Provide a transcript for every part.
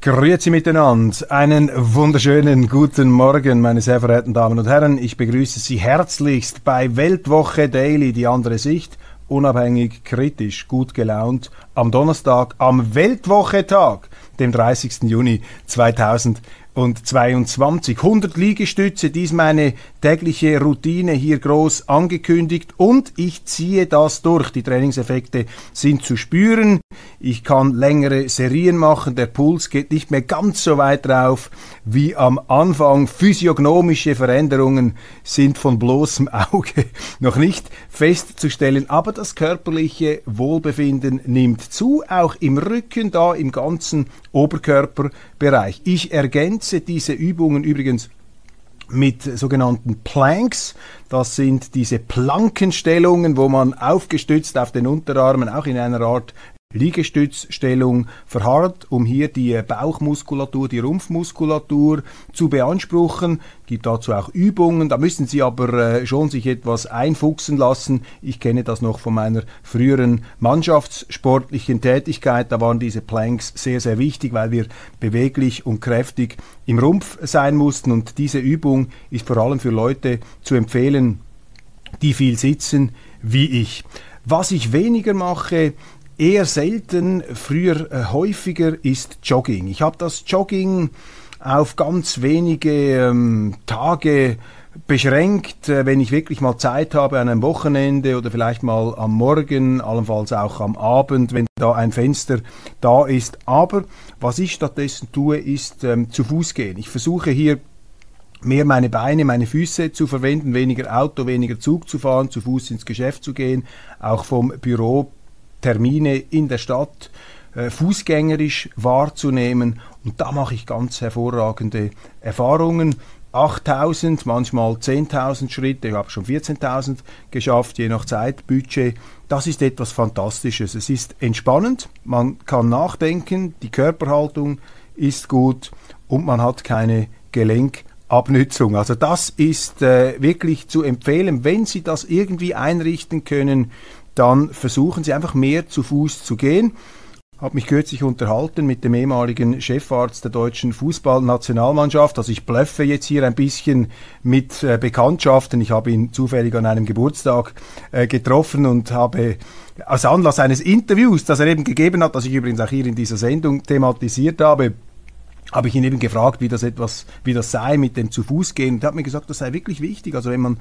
Grüezi miteinander. Einen wunderschönen guten Morgen, meine sehr verehrten Damen und Herren. Ich begrüße Sie herzlichst bei Weltwoche Daily, die andere Sicht, unabhängig, kritisch, gut gelaunt, am Donnerstag, am Weltwochetag, dem 30. Juni 2022. 100 Liegestütze, dies meine tägliche Routine hier groß angekündigt und ich ziehe das durch. Die Trainingseffekte sind zu spüren. Ich kann längere Serien machen. Der Puls geht nicht mehr ganz so weit rauf wie am Anfang. Physiognomische Veränderungen sind von bloßem Auge noch nicht festzustellen. Aber das körperliche Wohlbefinden nimmt zu, auch im Rücken, da im ganzen Oberkörperbereich. Ich ergänze diese Übungen übrigens mit sogenannten Planks. Das sind diese Plankenstellungen, wo man aufgestützt auf den Unterarmen auch in einer Art Liegestützstellung verharrt, um hier die Bauchmuskulatur, die Rumpfmuskulatur zu beanspruchen. Gibt dazu auch Übungen, da müssen Sie aber schon sich etwas einfuchsen lassen. Ich kenne das noch von meiner früheren mannschaftssportlichen Tätigkeit. Da waren diese Planks sehr, sehr wichtig, weil wir beweglich und kräftig im Rumpf sein mussten. Und diese Übung ist vor allem für Leute zu empfehlen, die viel sitzen, wie ich. Was ich weniger mache, eher selten, früher häufiger, ist Jogging. Ich habe das Jogging auf ganz wenige Tage beschränkt, wenn ich wirklich mal Zeit habe an einem Wochenende oder vielleicht mal am Morgen, allenfalls auch am Abend, wenn da ein Fenster da ist. Aber was ich stattdessen tue, ist zu Fuß gehen. Ich versuche hier mehr meine Beine, meine Füße zu verwenden, weniger Auto, weniger Zug zu fahren, zu Fuß ins Geschäft zu gehen, auch vom Büro Termine in der Stadt fußgängerisch wahrzunehmen, und da mache ich ganz hervorragende Erfahrungen. 8.000, manchmal 10.000 Schritte, ich habe schon 14.000 geschafft, je nach Zeitbudget. Das ist etwas Fantastisches. Es ist entspannend, man kann nachdenken, die Körperhaltung ist gut und man hat keine Gelenkabnützung. Also das ist wirklich zu empfehlen, wenn Sie das irgendwie einrichten können. Dann versuchen Sie einfach mehr zu Fuß zu gehen. Ich habe mich kürzlich unterhalten mit dem ehemaligen Chefarzt der deutschen Fußballnationalmannschaft. Also ich blöffe jetzt hier ein bisschen mit Bekanntschaften. Ich habe ihn zufällig an einem Geburtstag getroffen und habe aus Anlass eines Interviews, das er eben gegeben hat, das ich übrigens auch hier in dieser Sendung thematisiert habe ich ihn eben gefragt, wie das sei mit dem zu Fuß gehen, und er hat mir gesagt, das sei wirklich wichtig. Also wenn man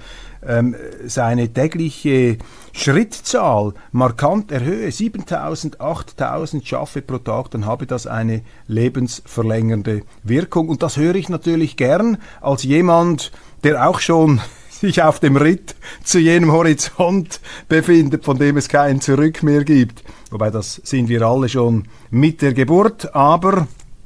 seine tägliche Schrittzahl markant erhöhe, 7.000, 8.000 schaffe pro Tag, dann habe das eine lebensverlängernde Wirkung. Und das höre ich natürlich gern als jemand, der auch schon sich auf dem Ritt zu jenem Horizont befindet, von dem es kein Zurück mehr gibt. Wobei, das sind wir alle schon mit der Geburt, aber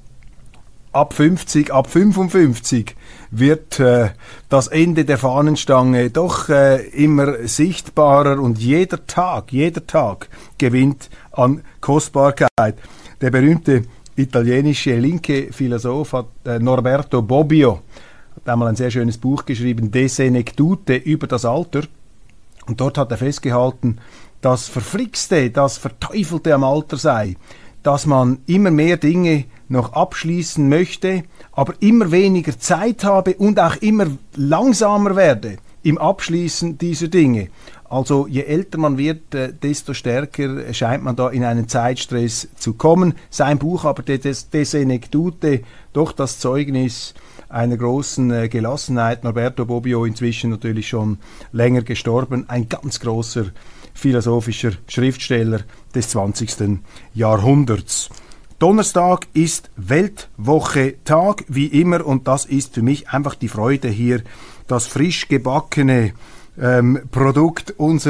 ab 50, ab 55 wird das Ende der Fahnenstange doch immer sichtbarer, und jeder Tag gewinnt an Kostbarkeit. Der berühmte italienische linke Philosoph Norberto Bobbio hat einmal ein sehr schönes Buch geschrieben, De Senectute, über das Alter. Und dort hat er festgehalten, das Verflixte, das Verteufelte am Alter sei, dass man immer mehr Dinge noch abschließen möchte, aber immer weniger Zeit habe und auch immer langsamer werde im Abschließen dieser Dinge. Also je älter man wird, desto stärker scheint man da in einen Zeitstress zu kommen. Sein Buch aber, De Senectute, doch das Zeugnis einer großen Gelassenheit. Norberto Bobbio, inzwischen natürlich schon länger gestorben, ein ganz großer philosophischer Schriftsteller des 20. Jahrhunderts. Donnerstag ist Weltwochetag, wie immer, und das ist für mich einfach die Freude, hier das frisch gebackene Produkt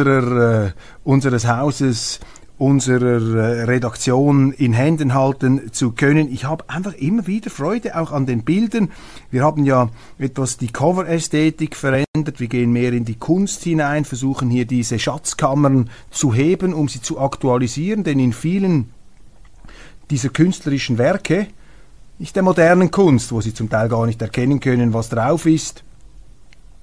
unseres Hauses, unserer Redaktion in Händen halten zu können. Ich habe einfach immer wieder Freude auch an den Bildern. Wir haben ja etwas die Cover-Ästhetik verändert. Wir gehen mehr in die Kunst hinein, versuchen hier diese Schatzkammern zu heben, um sie zu aktualisieren, denn in vielen dieser künstlerischen Werke, nicht der modernen Kunst, wo Sie zum Teil gar nicht erkennen können, was drauf ist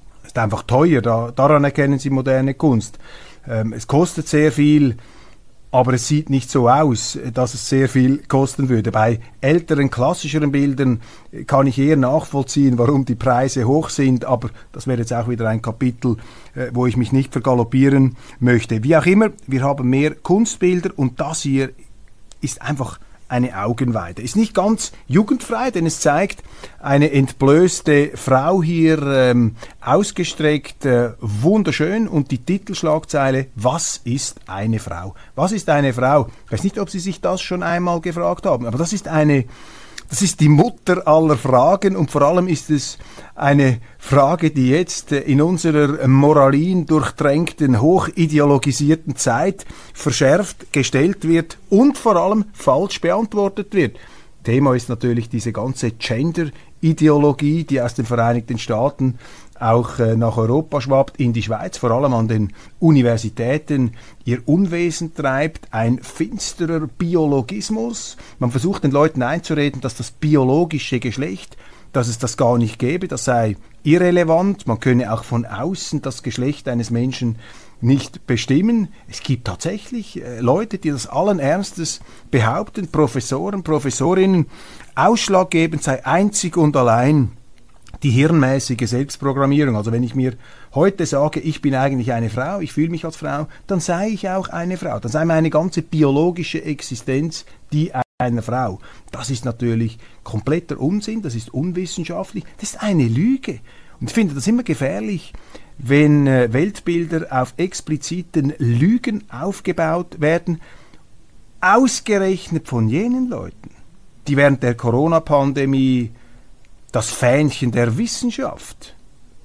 einfach teuer, daran erkennen Sie moderne Kunst. Es kostet sehr viel, aber es sieht nicht so aus, dass es sehr viel kosten würde. Bei älteren, klassischeren Bildern kann ich eher nachvollziehen, warum die Preise hoch sind, aber das wäre jetzt auch wieder ein Kapitel, wo ich mich nicht vergaloppieren möchte. Wie auch immer, wir haben mehr Kunstbilder und das hier ist einfach eine Augenweide. Ist nicht ganz jugendfrei, denn es zeigt eine entblößte Frau hier ausgestreckt, wunderschön, und die Titelschlagzeile: Was ist eine Frau? Was ist eine Frau? Ich weiß nicht, ob Sie sich das schon einmal gefragt haben, aber das ist die Mutter aller Fragen, und vor allem ist es eine Frage, die jetzt in unserer moralin durchtränkten, hochideologisierten Zeit verschärft gestellt wird und vor allem falsch beantwortet wird. Thema ist natürlich diese ganze Gender-Ideologie, die aus den Vereinigten Staaten auch nach Europa schwappt, in die Schweiz, vor allem an den Universitäten ihr Unwesen treibt, ein finsterer Biologismus. Man versucht den Leuten einzureden, dass das biologische Geschlecht, dass es das gar nicht gäbe, das sei irrelevant, man könne auch von außen das Geschlecht eines Menschen nicht bestimmen. Es gibt tatsächlich Leute, die das allen Ernstes behaupten, Professoren, Professorinnen. Ausschlaggebend sei einzig und allein die hirnmäßige Selbstprogrammierung. Also wenn ich mir heute sage, ich bin eigentlich eine Frau, ich fühle mich als Frau, dann sei ich auch eine Frau. Dann sei meine ganze biologische Existenz die einer Frau. Das ist natürlich kompletter Unsinn, das ist unwissenschaftlich, das ist eine Lüge. Und ich finde das immer gefährlich, wenn Weltbilder auf expliziten Lügen aufgebaut werden, ausgerechnet von jenen Leuten, die während der Corona-Pandemie das Fähnchen der Wissenschaft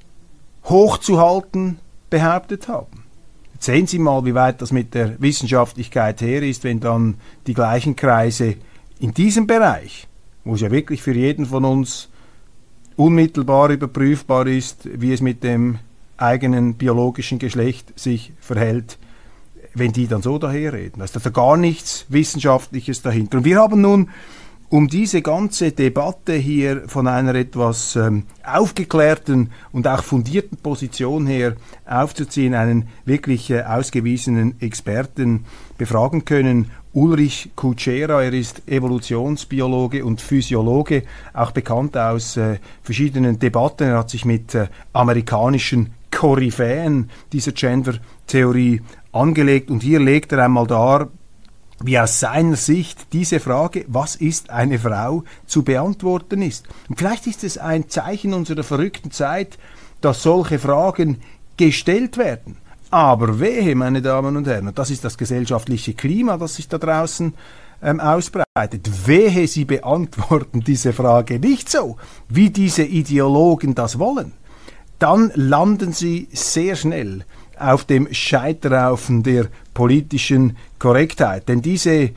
hochzuhalten behauptet haben. Jetzt sehen Sie mal, wie weit das mit der Wissenschaftlichkeit her ist, wenn dann die gleichen Kreise in diesem Bereich, wo es ja wirklich für jeden von uns unmittelbar überprüfbar ist, wie es mit dem eigenen biologischen Geschlecht sich verhält, wenn die dann so daherreden. Da ist also gar nichts Wissenschaftliches dahinter. Und wir haben nun, um diese ganze Debatte hier von einer etwas aufgeklärten und auch fundierten Position her aufzuziehen, einen wirklich ausgewiesenen Experten befragen können. Ulrich Kutschera, er ist Evolutionsbiologe und Physiologe, auch bekannt aus verschiedenen Debatten. Er hat sich mit amerikanischen Koryphäen dieser Gender-Theorie angelegt, und hier legt er einmal dar, wie aus seiner Sicht diese Frage, was ist eine Frau, zu beantworten ist. Und vielleicht ist es ein Zeichen unserer verrückten Zeit, dass solche Fragen gestellt werden. Aber wehe, meine Damen und Herren, und das ist das gesellschaftliche Klima, das sich da draußen ausbreitet. Wehe, Sie beantworten diese Frage nicht so, wie diese Ideologen das wollen. Dann landen Sie sehr schnell auf dem Scheiterhaufen der politischen Korrektheit. Denn diese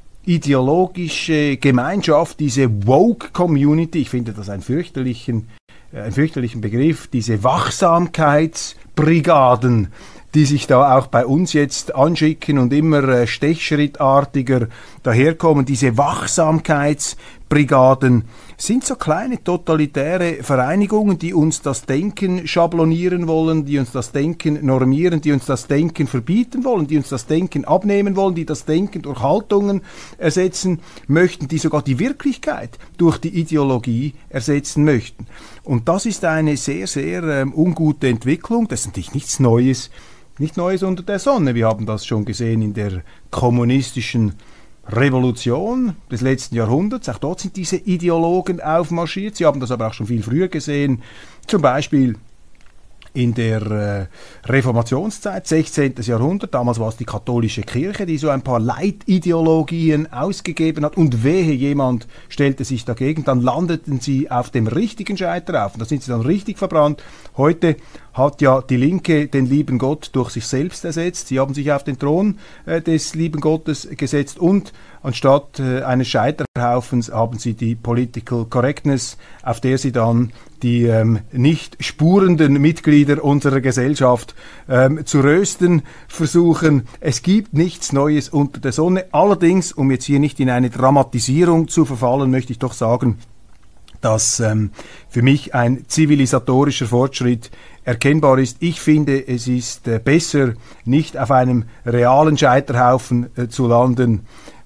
ideologische Gemeinschaft, diese Woke-Community, ich finde das einen fürchterlichen Begriff, diese Wachsamkeitsbrigaden, die sich da auch bei uns jetzt anschicken und immer stechschrittartiger daherkommen, diese Wachsamkeitsbrigaden sind so kleine totalitäre Vereinigungen, die uns das Denken schablonieren wollen, die uns das Denken normieren, die uns das Denken verbieten wollen, die uns das Denken abnehmen wollen, die das Denken durch Haltungen ersetzen möchten, die sogar die Wirklichkeit durch die Ideologie ersetzen möchten. Und das ist eine sehr, sehr ungute Entwicklung. Das ist natürlich nichts Neues unter der Sonne. Wir haben das schon gesehen in der kommunistischen Revolution des letzten Jahrhunderts. Auch dort sind diese Ideologen aufmarschiert. Sie haben das aber auch schon viel früher gesehen. Zum Beispiel in der Reformationszeit, 16. Jahrhundert. Damals war es die katholische Kirche, die so ein paar Leitideologien ausgegeben hat. Und wehe, jemand stellte sich dagegen. Dann landeten sie auf dem richtigen Scheiterhaufen. Da sind sie dann richtig verbrannt. Heute hat ja die Linke den lieben Gott durch sich selbst ersetzt. Sie haben sich auf den Thron des lieben Gottes gesetzt, und anstatt eines Scheiterhaufens haben sie die Political Correctness, auf der sie dann die nicht spurenden Mitglieder unserer Gesellschaft zu rösten versuchen. Es gibt nichts Neues unter der Sonne. Allerdings, um jetzt hier nicht in eine Dramatisierung zu verfallen, möchte ich doch sagen, dass für mich ein zivilisatorischer Fortschritt erkennbar ist. Ich finde, es ist besser, nicht auf einem realen Scheiterhaufen zu landen,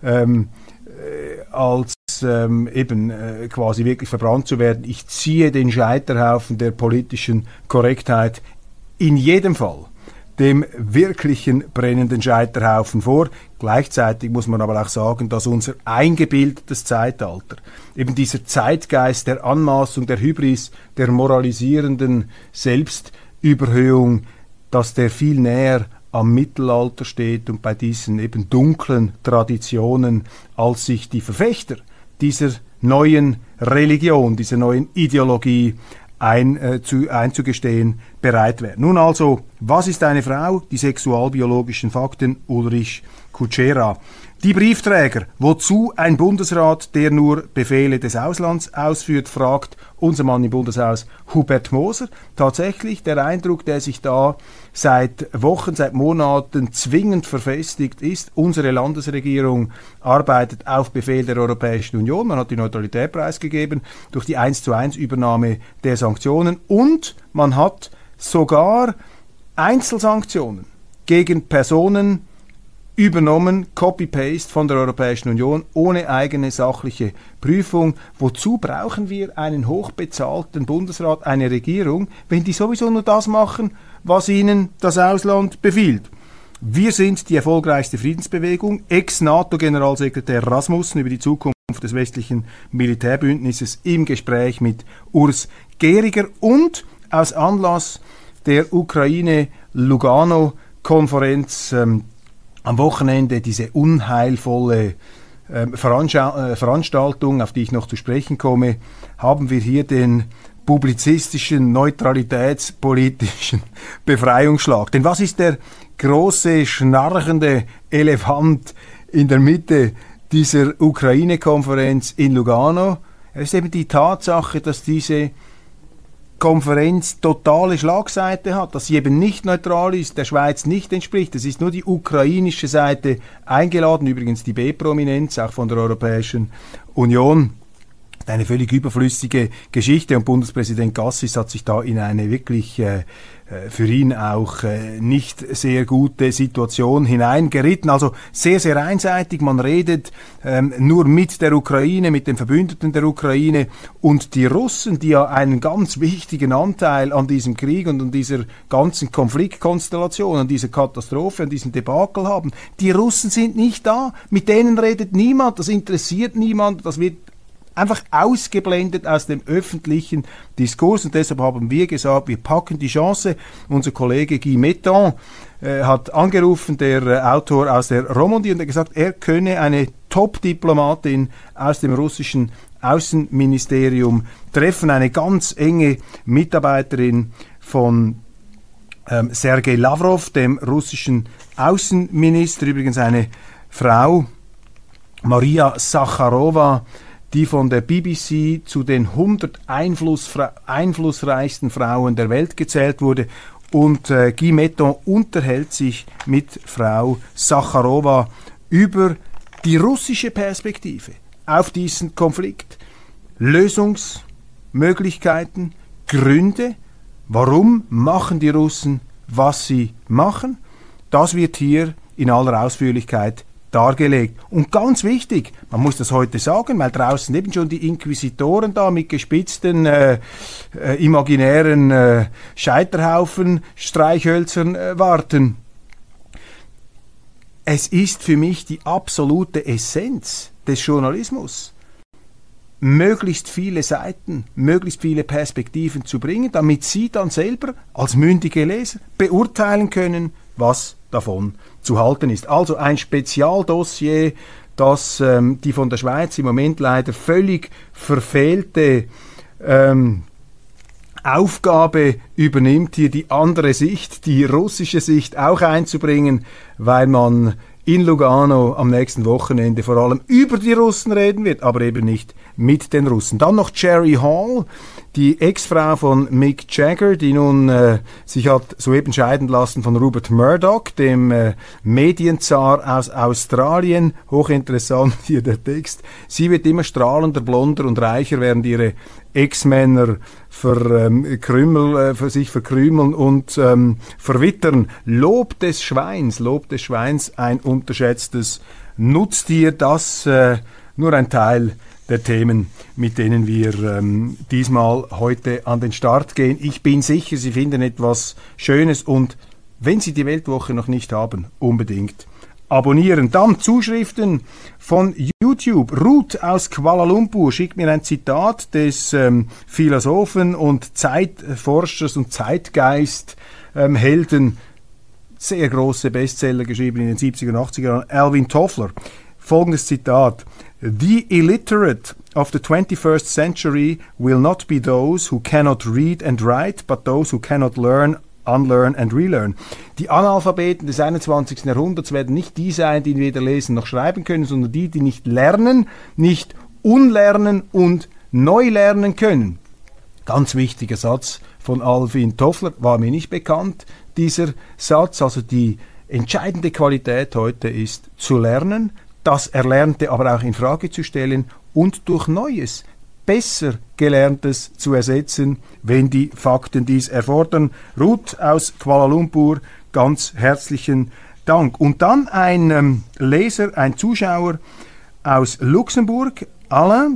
als quasi wirklich verbrannt zu werden. Ich ziehe den Scheiterhaufen der politischen Korrektheit in jedem Fall dem wirklichen brennenden Scheiterhaufen vor. Gleichzeitig muss man aber auch sagen, dass unser eingebildetes Zeitalter, eben dieser Zeitgeist der Anmaßung, der Hybris, der moralisierenden Selbstüberhöhung, dass der viel näher am Mittelalter steht und bei diesen eben dunklen Traditionen, als sich die Verfechter dieser neuen Religion, dieser neuen Ideologie einzugestehen bereit wären. Nun also, was ist eine Frau? Die sexualbiologischen Fakten, Ulrich Kutschera. Die Briefträger, wozu ein Bundesrat, der nur Befehle des Auslands ausführt, fragt unser Mann im Bundeshaus Hubert Moser. Tatsächlich der Eindruck, der sich da seit Wochen, seit Monaten zwingend verfestigt ist, unsere Landesregierung arbeitet auf Befehl der Europäischen Union, man hat die Neutralität preisgegeben durch die 1:1 Übernahme der Sanktionen und man hat sogar Einzelsanktionen gegen Personen übernommen, Copy-Paste von der Europäischen Union, ohne eigene sachliche Prüfung. Wozu brauchen wir einen hochbezahlten Bundesrat, eine Regierung, wenn die sowieso nur das machen, was ihnen das Ausland befiehlt? Wir sind die erfolgreichste Friedensbewegung. Ex-NATO-Generalsekretär Rasmussen über die Zukunft des westlichen Militärbündnisses im Gespräch mit Urs Gehriger und aus Anlass der Ukraine-Lugano-Konferenz am Wochenende diese unheilvolle Veranstaltung, auf die ich noch zu sprechen komme, haben wir hier den publizistischen, neutralitätspolitischen Befreiungsschlag. Denn was ist der große, schnarchende Elefant in der Mitte dieser Ukraine-Konferenz in Lugano? Es ist eben die Tatsache, dass diese Konferenz totale Schlagseite hat, dass sie eben nicht neutral ist, der Schweiz nicht entspricht. Es ist nur die ukrainische Seite eingeladen, übrigens die B-Prominenz, auch von der Europäischen Union. Eine völlig überflüssige Geschichte und Bundespräsident Gassis hat sich da in eine wirklich für ihn auch nicht sehr gute Situation hineingeritten. Also sehr, sehr einseitig. Man redet nur mit der Ukraine, mit den Verbündeten der Ukraine und die Russen, die ja einen ganz wichtigen Anteil an diesem Krieg und an dieser ganzen Konfliktkonstellation, an dieser Katastrophe, an diesem Debakel haben. Die Russen sind nicht da. Mit denen redet niemand. Das interessiert niemand. Das wird einfach ausgeblendet aus dem öffentlichen Diskurs und deshalb haben wir gesagt, wir packen die Chance. Unser Kollege Guy Mettan hat angerufen, der Autor aus der Romandie, und er hat gesagt, er könne eine Top-Diplomatin aus dem russischen Außenministerium treffen, eine ganz enge Mitarbeiterin von Sergei Lavrov, dem russischen Außenminister, übrigens eine Frau, Maria Sacharowa, die von der BBC zu den 100 einflussreichsten Frauen der Welt gezählt wurde. Und Guy Mettan unterhält sich mit Frau Sacharowa über die russische Perspektive auf diesen Konflikt, Lösungsmöglichkeiten, Gründe, warum machen die Russen, was sie machen. Das wird hier in aller Ausführlichkeit dargelegt. Und ganz wichtig, man muss das heute sagen, weil draußen eben schon die Inquisitoren da mit gespitzten, imaginären Scheiterhaufen, Streichhölzern warten. Es ist für mich die absolute Essenz des Journalismus, möglichst viele Seiten, möglichst viele Perspektiven zu bringen, damit Sie dann selber als mündige Leser beurteilen können, was davon zu halten ist. Also ein Spezialdossier, das die von der Schweiz im Moment leider völlig verfehlte Aufgabe übernimmt, hier die andere Sicht, die russische Sicht auch einzubringen, weil man in Lugano am nächsten Wochenende vor allem über die Russen reden wird, aber eben nicht mit den Russen. Dann noch Jerry Hall, die Ex-Frau von Mick Jagger, die nun sich hat soeben scheiden lassen von Rupert Murdoch, dem Medienzar aus Australien. Hochinteressant hier der Text. Sie wird immer strahlender, blonder und reicher, während ihre Ex-Männer sich verkrümeln und verwittern. Lob des Schweins, ein unterschätztes Nutztier, das nur ein Teil der Themen, mit denen wir diesmal heute an den Start gehen. Ich bin sicher, Sie finden etwas Schönes und wenn Sie die Weltwoche noch nicht haben, unbedingt abonnieren. Dann Zuschriften von YouTube. Ruth aus Kuala Lumpur schickt mir ein Zitat des Philosophen und Zeitforschers und Zeitgeist-Helden, sehr große Bestseller geschrieben in den 70er und 80er Jahren, Alvin Toffler. Folgendes Zitat: The illiterate of the 21st century will not be those who cannot read and write, but those who cannot learn, unlearn and relearn. Die Analphabeten des 21. Jahrhunderts werden nicht die sein, die weder lesen noch schreiben können, sondern die nicht lernen, nicht unlernen und neu lernen können. Ganz wichtiger Satz von Alvin Toffler, war mir nicht bekannt, dieser Satz. Also die entscheidende Qualität heute ist zu lernen, das Erlernte aber auch in Frage zu stellen und durch Neues, besser Gelerntes zu ersetzen, wenn die Fakten dies erfordern. Ruth aus Kuala Lumpur, ganz herzlichen Dank. Und dann ein Leser, ein Zuschauer aus Luxemburg, Alain.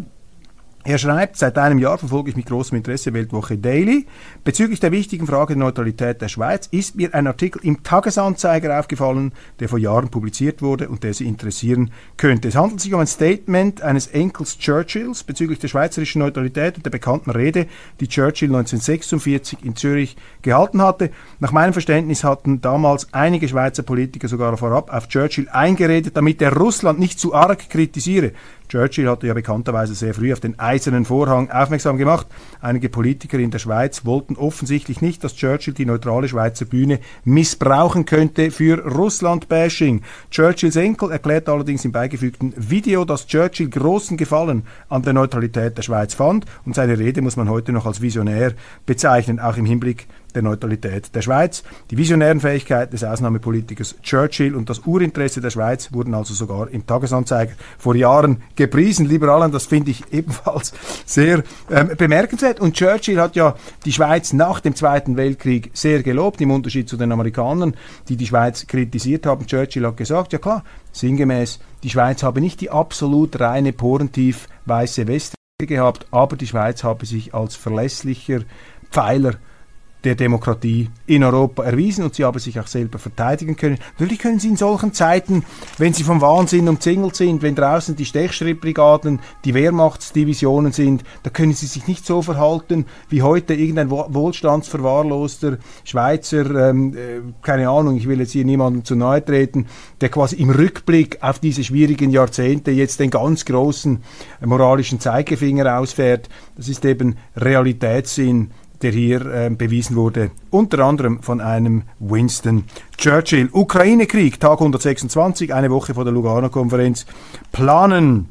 Er schreibt, seit einem Jahr verfolge ich mit großem Interesse Weltwoche Daily. Bezüglich der wichtigen Frage der Neutralität der Schweiz ist mir ein Artikel im Tagesanzeiger aufgefallen, der vor Jahren publiziert wurde und der Sie interessieren könnte. Es handelt sich um ein Statement eines Enkels Churchills bezüglich der schweizerischen Neutralität und der bekannten Rede, die Churchill 1946 in Zürich gehalten hatte. Nach meinem Verständnis hatten damals einige Schweizer Politiker sogar vorab auf Churchill eingeredet, damit er Russland nicht zu arg kritisiere. Churchill hatte ja bekannterweise sehr früh auf den Eisernen Vorhang aufmerksam gemacht. Einige Politiker in der Schweiz wollten offensichtlich nicht, dass Churchill die neutrale Schweizer Bühne missbrauchen könnte für Russland-Bashing. Churchills Enkel erklärt allerdings im beigefügten Video, dass Churchill großen Gefallen an der Neutralität der Schweiz fand und seine Rede muss man heute noch als visionär bezeichnen, auch im Hinblick der Neutralität der Schweiz. Die visionären Fähigkeiten des Ausnahmepolitikers Churchill und das Urinteresse der Schweiz wurden also sogar im Tagesanzeiger vor Jahren gepriesen. Lieber Alain, das finde ich ebenfalls sehr bemerkenswert. Und Churchill hat ja die Schweiz nach dem Zweiten Weltkrieg sehr gelobt, im Unterschied zu den Amerikanern, die die Schweiz kritisiert haben. Churchill hat gesagt, ja klar, sinngemäß, die Schweiz habe nicht die absolut reine, porentief weiße Weste gehabt, aber die Schweiz habe sich als verlässlicher Pfeiler der Demokratie in Europa erwiesen und sie haben sich auch selber verteidigen können. Natürlich können sie in solchen Zeiten, wenn sie vom Wahnsinn umzingelt sind, wenn draußen die Stechschrittbrigaden, die Wehrmachtsdivisionen sind, da können sie sich nicht so verhalten wie heute irgendein wohlstandsverwahrloster Schweizer, keine Ahnung, ich will jetzt hier niemandem zu nahe treten, der quasi im Rückblick auf diese schwierigen Jahrzehnte jetzt den ganz großen moralischen Zeigefinger ausfährt. Das ist eben Realitätssinn, der hier bewiesen wurde, unter anderem von einem Winston Churchill. Ukraine-Krieg, Tag 126, eine Woche vor der Lugano-Konferenz, planen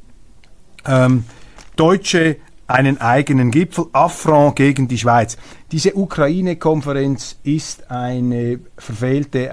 Deutsche einen eigenen Gipfel, Affront gegen die Schweiz. Diese Ukraine-Konferenz ist eine verfehlte,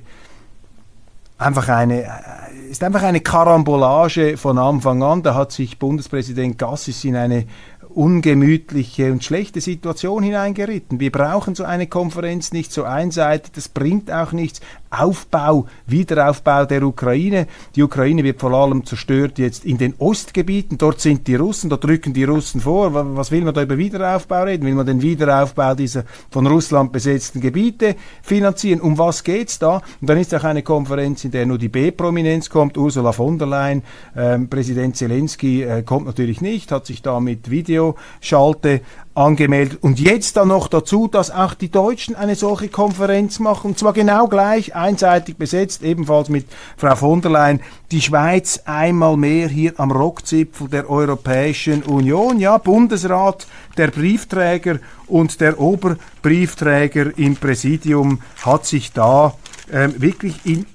einfach eine Karambolage von Anfang an. Da hat sich Bundespräsident Gassis in eine ungemütliche und schlechte Situation hineingeritten. Wir brauchen so eine Konferenz nicht so einseitig, das bringt auch nichts. Wiederaufbau der Ukraine. Die Ukraine wird vor allem zerstört jetzt in den Ostgebieten, dort sind die Russen, dort drücken die Russen vor. Was will man da über Wiederaufbau reden? Will man den Wiederaufbau dieser von Russland besetzten Gebiete finanzieren? Um was geht's da? Und dann ist auch eine Konferenz, in der nur die B-Prominenz kommt, Ursula von der Leyen, Präsident Zelensky kommt natürlich nicht, hat sich da mit Videoschalte angemeldet. Und jetzt dann noch dazu, dass auch die Deutschen eine solche Konferenz machen, und zwar genau gleich, einseitig besetzt, ebenfalls mit Frau von der Leyen. Die Schweiz einmal mehr hier am Rockzipfel der Europäischen Union. Ja, Bundesrat, der Briefträger und der Oberbriefträger im Präsidium hat sich da wirklich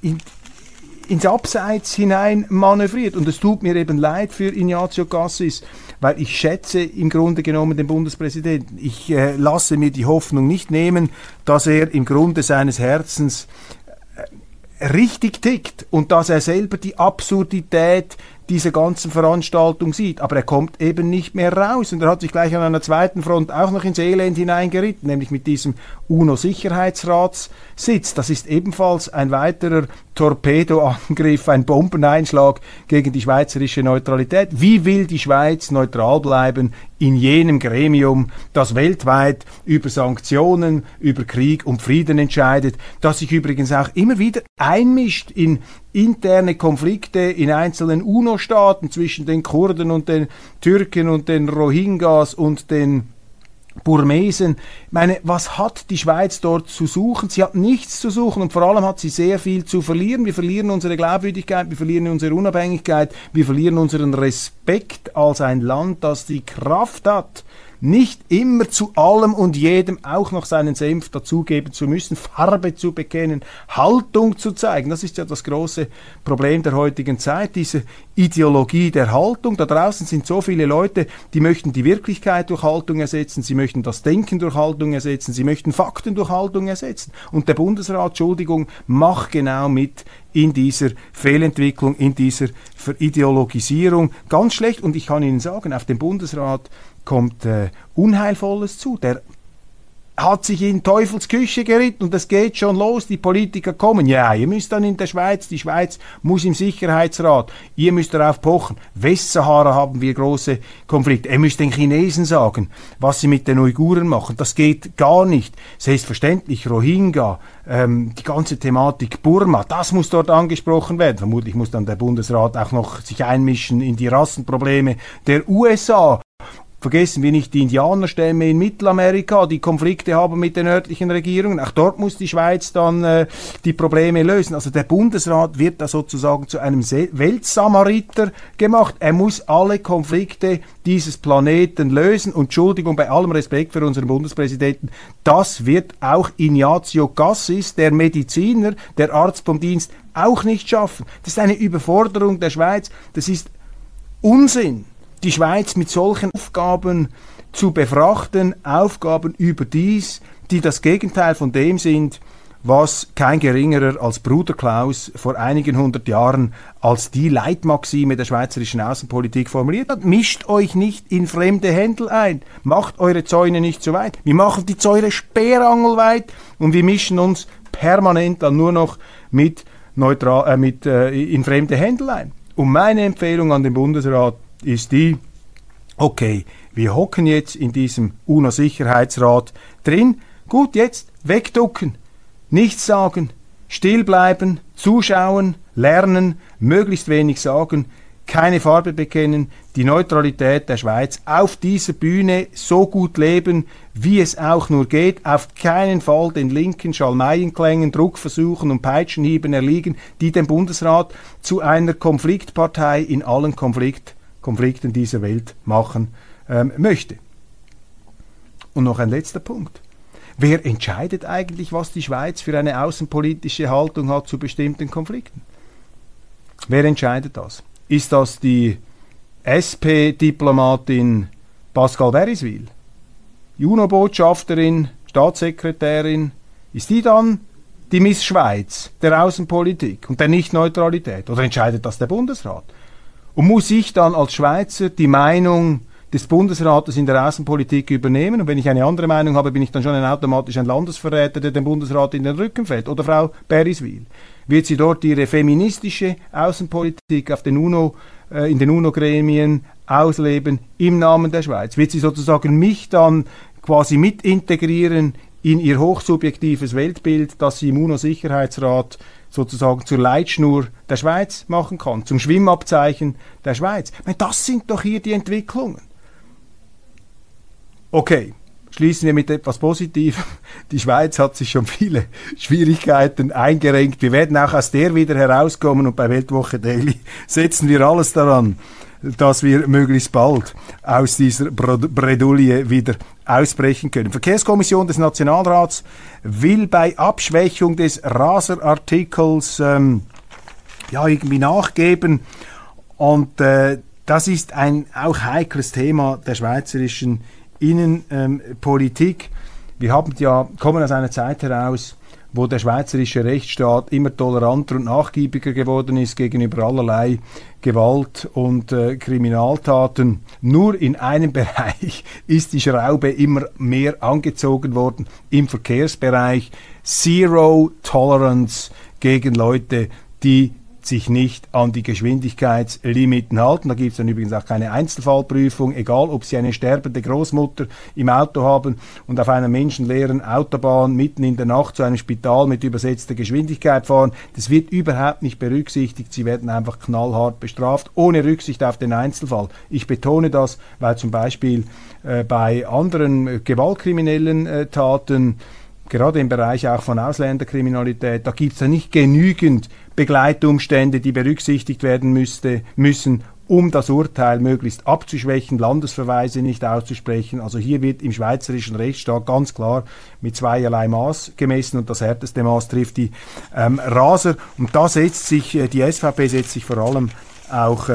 ins Abseits hinein manövriert. Und es tut mir eben leid für Ignazio Cassis, weil ich schätze im Grunde genommen den Bundespräsidenten. Ich lasse mir die Hoffnung nicht nehmen, dass er im Grunde seines Herzens richtig tickt und dass er selber die Absurdität dieser ganzen Veranstaltung sieht. Aber er kommt eben nicht mehr raus. Und er hat sich gleich an einer zweiten Front auch noch ins Elend hineingeritten, nämlich mit diesem UNO-Sicherheitsratssitz. Das ist ebenfalls ein weiterer Torpedoangriff, ein Bombeneinschlag gegen die schweizerische Neutralität. Wie will die Schweiz neutral bleiben in jenem Gremium, das weltweit über Sanktionen, über Krieg und Frieden entscheidet, das sich übrigens auch immer wieder einmischt in interne Konflikte in einzelnen UNO-Staaten zwischen den Kurden und den Türken und den Rohingyas und den Burmesen. Ich meine, was hat die Schweiz dort zu suchen? Sie hat nichts zu suchen und vor allem hat sie sehr viel zu verlieren. Wir verlieren unsere Glaubwürdigkeit, wir verlieren unsere Unabhängigkeit, wir verlieren unseren Respekt als ein Land, das die Kraft hat, nicht immer zu allem und jedem auch noch seinen Senf dazugeben zu müssen, Farbe zu bekennen, Haltung zu zeigen. Das ist ja das große Problem der heutigen Zeit, diese Ideologie der Haltung. Da draußen sind so viele Leute, die möchten die Wirklichkeit durch Haltung ersetzen, sie möchten das Denken durch Haltung ersetzen, sie möchten Fakten durch Haltung ersetzen. Und der Bundesrat, Entschuldigung, macht genau mit in dieser Fehlentwicklung, in dieser Verideologisierung. Ganz schlecht. Und ich kann Ihnen sagen, auf den Bundesrat kommt Unheilvolles zu. Der hat sich in Teufelsküche geritten und es geht schon los, die Politiker kommen. Ja, ihr müsst dann in der Schweiz, die Schweiz muss im Sicherheitsrat, ihr müsst darauf pochen. Westsahara haben wir große Konflikte. Ihr müsst den Chinesen sagen, was sie mit den Uiguren machen. Das geht gar nicht. Selbstverständlich Rohingya, die ganze Thematik Burma, das muss dort angesprochen werden. Vermutlich muss dann der Bundesrat auch noch sich einmischen in die Rassenprobleme der USA. Vergessen wir nicht die Indianerstämme in Mittelamerika, die Konflikte haben mit den örtlichen Regierungen. Auch dort muss die Schweiz dann die Probleme lösen. Also der Bundesrat wird da sozusagen zu einem Weltsamariter gemacht. Er muss alle Konflikte dieses Planeten lösen. Und Entschuldigung, bei allem Respekt für unseren Bundespräsidenten, das wird auch Ignazio Cassis, der Mediziner, der Arzt vom Dienst, auch nicht schaffen. Das ist eine Überforderung der Schweiz. Das ist Unsinn, die Schweiz mit solchen Aufgaben zu befrachten, Aufgaben überdies, die das Gegenteil von dem sind, was kein Geringerer als Bruder Klaus vor einigen 100 Jahren als die Leitmaxime der schweizerischen Außenpolitik formuliert hat. Mischt euch nicht in fremde Händel ein, macht eure Zäune nicht so weit. Wir machen die Zäune sperrangelweit und wir mischen uns permanent dann nur noch in fremde Händel ein. Und meine Empfehlung an den Bundesrat ist die, okay, wir hocken jetzt in diesem UNO-Sicherheitsrat drin, gut, jetzt wegducken, nichts sagen, still bleiben, zuschauen, lernen, möglichst wenig sagen, keine Farbe bekennen, die Neutralität der Schweiz auf dieser Bühne so gut leben, wie es auch nur geht, auf keinen Fall den linken Schalmeienklängen, Druckversuchen und Peitschenhieben erliegen, die den Bundesrat zu einer Konfliktpartei in allen Konflikten dieser Welt machen möchte. Und noch ein letzter Punkt. Wer entscheidet eigentlich, was die Schweiz für eine außenpolitische Haltung hat zu bestimmten Konflikten? Wer entscheidet das? Ist das die SP-Diplomatin Pascal Beriswil? Die UNO-Botschafterin, Staatssekretärin? Ist die dann die Miss Schweiz der Außenpolitik und der Nichtneutralität? Oder entscheidet das der Bundesrat? Und muss ich dann als Schweizer die Meinung des Bundesrates in der Außenpolitik übernehmen? Und wenn ich eine andere Meinung habe, bin ich dann schon automatisch ein Landesverräter, der dem Bundesrat in den Rücken fällt? Oder Frau Beriswil? Wird sie dort ihre feministische Außenpolitik in den UNO-Gremien ausleben im Namen der Schweiz? Wird sie sozusagen mich dann quasi mit integrieren in ihr hochsubjektives Weltbild, das sie im UNO-Sicherheitsrat sozusagen zur Leitschnur der Schweiz machen kann, zum Schwimmabzeichen der Schweiz? Ich meine, das sind doch hier die Entwicklungen. Okay, schließen wir mit etwas Positivem. Die Schweiz hat sich schon viele Schwierigkeiten eingerenkt. Wir werden auch aus der wieder herauskommen und bei Weltwoche Daily setzen wir alles daran, dass wir möglichst bald aus dieser Bredouille wieder ausbrechen können. Verkehrskommission des Nationalrats will bei Abschwächung des Raser-Artikels irgendwie nachgeben. Und das ist ein auch heikles Thema der schweizerischen Innenpolitik. Wir kommen aus einer Zeit heraus, wo der schweizerische Rechtsstaat immer toleranter und nachgiebiger geworden ist gegenüber allerlei Gewalt und Kriminaltaten. Nur in einem Bereich ist die Schraube immer mehr angezogen worden, im Verkehrsbereich. Zero Tolerance gegen Leute, die sich nicht an die Geschwindigkeitslimiten halten. Da gibt es dann übrigens auch keine Einzelfallprüfung, egal ob Sie eine sterbende Großmutter im Auto haben und auf einer menschenleeren Autobahn mitten in der Nacht zu einem Spital mit übersetzter Geschwindigkeit fahren. Das wird überhaupt nicht berücksichtigt. Sie werden einfach knallhart bestraft, ohne Rücksicht auf den Einzelfall. Ich betone das, weil zum Beispiel bei anderen gewaltkriminellen Taten, gerade im Bereich auch von Ausländerkriminalität, da gibt es ja nicht genügend Begleitumstände, die berücksichtigt werden müssen, um das Urteil möglichst abzuschwächen, Landesverweise nicht auszusprechen. Also hier wird im schweizerischen Rechtsstaat ganz klar mit zweierlei Maß gemessen und das härteste Maß trifft die Raser. Und da setzt sich, die SVP setzt sich vor allem auch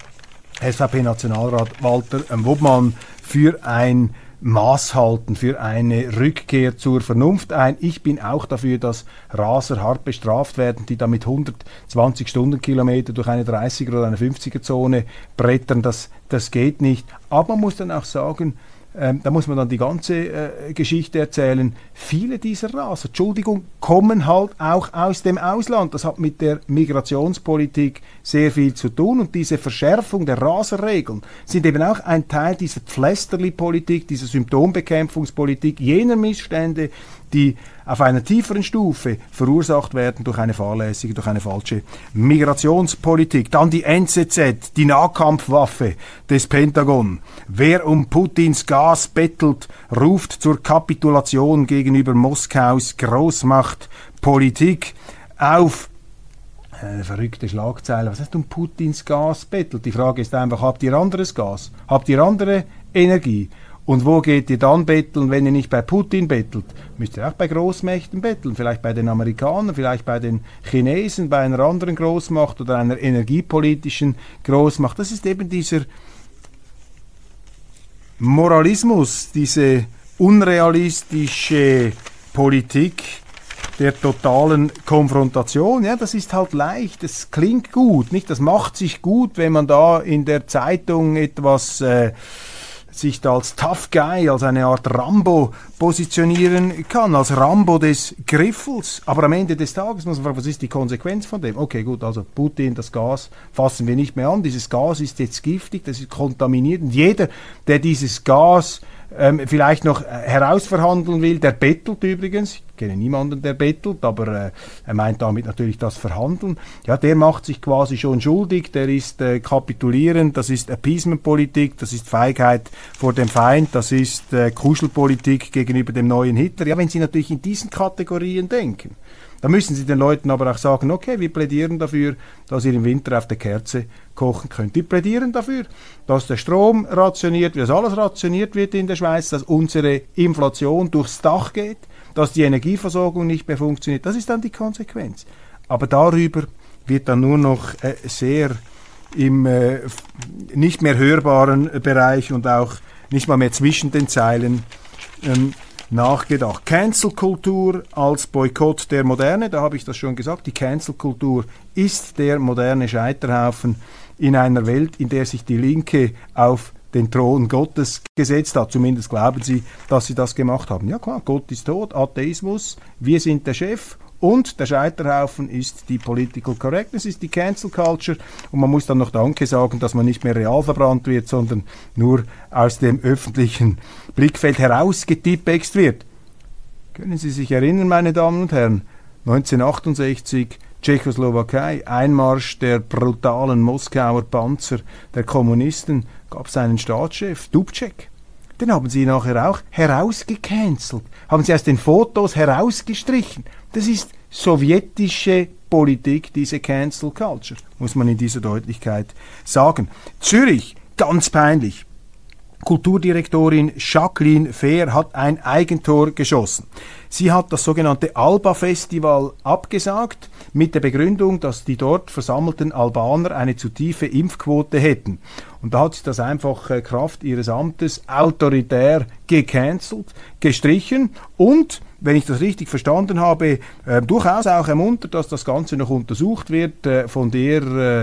SVP-Nationalrat Walter Wobmann für ein Maß halten, für eine Rückkehr zur Vernunft ein. Ich bin auch dafür, dass Raser hart bestraft werden, die da mit 120 Stundenkilometer durch eine 30er oder eine 50er-Zone brettern. Das geht nicht. Aber man muss dann auch sagen, da muss man dann die ganze Geschichte erzählen. Viele dieser Raser, Entschuldigung, kommen halt auch aus dem Ausland. Das hat mit der Migrationspolitik sehr viel zu tun und diese Verschärfung der Raserregeln sind eben auch ein Teil dieser Pflästerli-Politik, dieser Symptombekämpfungspolitik, jener Missstände, die auf einer tieferen Stufe verursacht werden durch eine fahrlässige, durch eine falsche Migrationspolitik. Dann die NZZ, die Nahkampfwaffe des Pentagon. Wer um Putins Gas bettelt, ruft zur Kapitulation gegenüber Moskaus Großmachtpolitik auf. Eine verrückte Schlagzeile. Was heißt um Putins Gas bettelt? Die Frage ist einfach, habt ihr anderes Gas? Habt ihr andere Energie? Und wo geht ihr dann betteln, wenn ihr nicht bei Putin bettelt? Müsst ihr auch bei Großmächten betteln, vielleicht bei den Amerikanern, vielleicht bei den Chinesen, bei einer anderen Großmacht oder einer energiepolitischen Großmacht. Das ist eben dieser Moralismus, diese unrealistische Politik der totalen Konfrontation. Ja, das ist halt leicht, das klingt gut, nicht? Das macht sich gut, wenn man da in der Zeitung etwas sich da als Tough Guy, als eine Art Rambo positionieren kann, als Rambo des Griffels. Aber am Ende des Tages muss man fragen, was ist die Konsequenz von dem? Okay, gut, also Putin, das Gas fassen wir nicht mehr an. Dieses Gas ist jetzt giftig, das ist kontaminiert. Und jeder, der dieses Gas vielleicht noch herausverhandeln will, der bettelt übrigens, ich kenne niemanden, der bettelt, aber er meint damit natürlich das Verhandeln, ja, der macht sich quasi schon schuldig, der ist kapitulierend, das ist Appeasement-Politik, das ist Feigheit vor dem Feind, das ist Kuschelpolitik gegenüber dem neuen Hitler. Ja, wenn Sie natürlich in diesen Kategorien denken, da müssen Sie den Leuten aber auch sagen, okay, wir plädieren dafür, dass ihr im Winter auf der Kerze kochen könnt. Wir plädieren dafür, dass der Strom rationiert wird, dass alles rationiert wird in der Schweiz, dass unsere Inflation durchs Dach geht, dass die Energieversorgung nicht mehr funktioniert. Das ist dann die Konsequenz. Aber darüber wird dann nur noch sehr im nicht mehr hörbaren Bereich und auch nicht mal mehr zwischen den Zeilen nachgedacht. Cancel-Kultur als Boykott der Moderne, da habe ich das schon gesagt, die Cancel-Kultur ist der moderne Scheiterhaufen in einer Welt, in der sich die Linke auf den Thron Gottes gesetzt hat. Zumindest glauben sie, dass sie das gemacht haben. Ja klar, Gott ist tot, Atheismus, wir sind der Chef. Und der Scheiterhaufen ist die Political Correctness, ist die Cancel Culture. Und man muss dann noch Danke sagen, dass man nicht mehr real verbrannt wird, sondern nur aus dem öffentlichen Blickfeld herausgetippext wird. Können Sie sich erinnern, meine Damen und Herren, 1968 Tschechoslowakei, Einmarsch der brutalen Moskauer Panzer der Kommunisten, gab es einen Staatschef, Dubček. Den haben sie nachher auch herausgecancelt, haben sie aus den Fotos herausgestrichen. Das ist sowjetische Politik, diese Cancel Culture, muss man in dieser Deutlichkeit sagen. Zürich, ganz peinlich. Kulturdirektorin Jacqueline Fehr hat ein Eigentor geschossen. Sie hat das sogenannte Alba-Festival abgesagt, mit der Begründung, dass die dort versammelten Albaner eine zu tiefe Impfquote hätten. Und da hat sie das einfach Kraft ihres Amtes autoritär gecancelt, gestrichen und wenn ich das richtig verstanden habe, durchaus auch ermuntert, dass das Ganze noch untersucht wird von der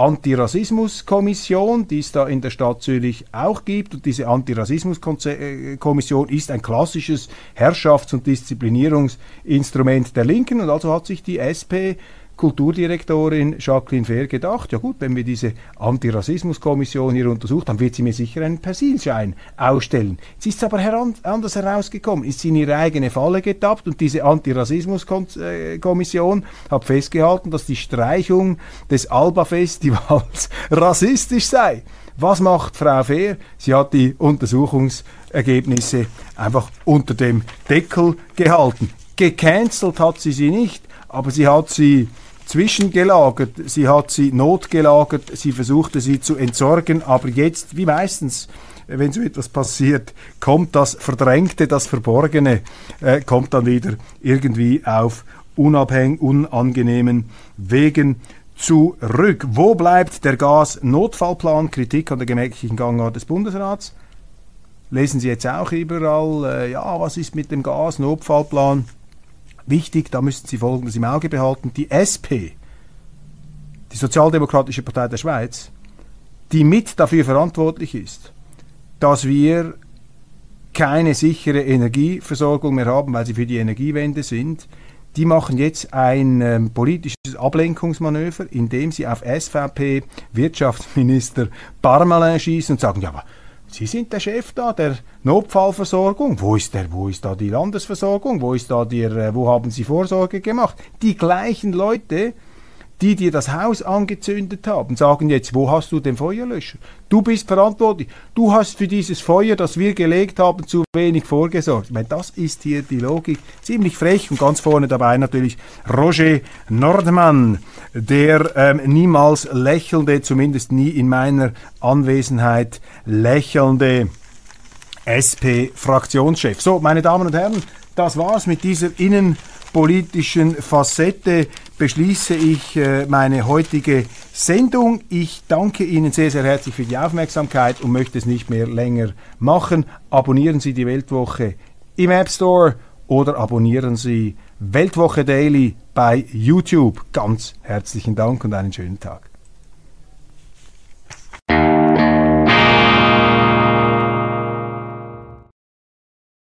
Antirassismuskommission, die es da in der Stadt Zürich auch gibt. Und diese Antirassismuskommission ist ein klassisches Herrschafts- und Disziplinierungsinstrument der Linken. Und also hat sich die SP-Kulturdirektorin Jacqueline Fehr gedacht, ja gut, wenn wir diese Antirassismuskommission hier untersucht, dann wird sie mir sicher einen Persilschein ausstellen. Jetzt ist es aber anders herausgekommen, ist sie in ihre eigene Falle getappt und diese Antirassismuskommission hat festgehalten, dass die Streichung des Alba-Festivals rassistisch sei. Was macht Frau Fehr? Sie hat die Untersuchungsergebnisse einfach unter dem Deckel gehalten. Gecancelt hat sie nicht, aber sie hat sie zwischengelagert, sie hat sie notgelagert, sie versuchte sie zu entsorgen, aber jetzt, wie meistens, wenn so etwas passiert, kommt das Verdrängte, das Verborgene, kommt dann wieder irgendwie auf unangenehmen Wegen zurück. Wo bleibt der Gasnotfallplan? Kritik an der gemächlichen Gangart des Bundesrats. Lesen Sie jetzt auch überall, ja, was ist mit dem Gasnotfallplan? Wichtig, da müssen Sie Folgendes im Auge behalten. Die SP, die Sozialdemokratische Partei der Schweiz, die mit dafür verantwortlich ist, dass wir keine sichere Energieversorgung mehr haben, weil sie für die Energiewende sind, die machen jetzt ein politisches Ablenkungsmanöver, indem sie auf SVP-Wirtschaftsminister Parmelin schießen und sagen, ja, aber Sie sind der Chef da der Notfallversorgung. Wo ist da die Landesversorgung? Wo haben Sie Vorsorge gemacht? Die gleichen Leute, die dir das Haus angezündet haben, sagen jetzt, wo hast du den Feuerlöscher? Du bist verantwortlich. Du hast für dieses Feuer, das wir gelegt haben, zu wenig vorgesorgt. Ich meine, das ist hier die Logik. Ziemlich frech und ganz vorne dabei natürlich Roger Nordmann, der niemals lächelnde, zumindest nie in meiner Anwesenheit lächelnde SP-Fraktionschef. So, meine Damen und Herren, das war's mit dieser innenpolitischen Facette. Beschließe ich meine heutige Sendung. Ich danke Ihnen sehr, sehr herzlich für die Aufmerksamkeit und möchte es nicht mehr länger machen. Abonnieren Sie die Weltwoche im App Store oder abonnieren Sie Weltwoche Daily bei YouTube. Ganz herzlichen Dank und einen schönen Tag.